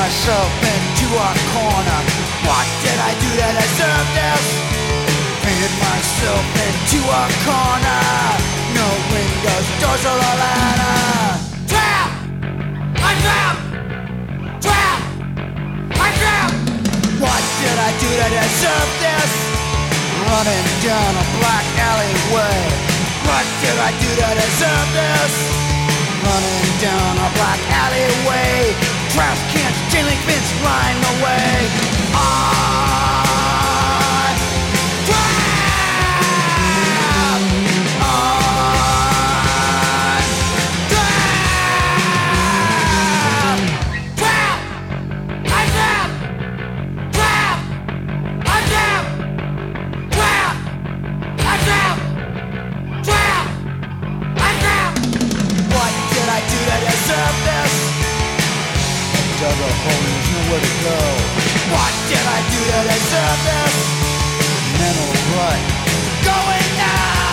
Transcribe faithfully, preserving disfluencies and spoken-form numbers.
myself into a corner. What did I do to deserve this? Painted myself into a corner. No windows, doors or a ladder. Trap! I'm trapped! Trap! I'm trapped! What did I do to deserve this? Running down a black alleyway. What did I do to deserve this? Running down a black alleyway. Trash cans, chain link fence line the way. I trap! I'm trapped! Trap! I'm trapped! Trap! I'm trapped! Trap! I'm trapped! Trap! I'm trapped! What did I do to deserve this? Dug a hole and there's nowhere to go. What did I do to deserve this? Mental rut. Going now!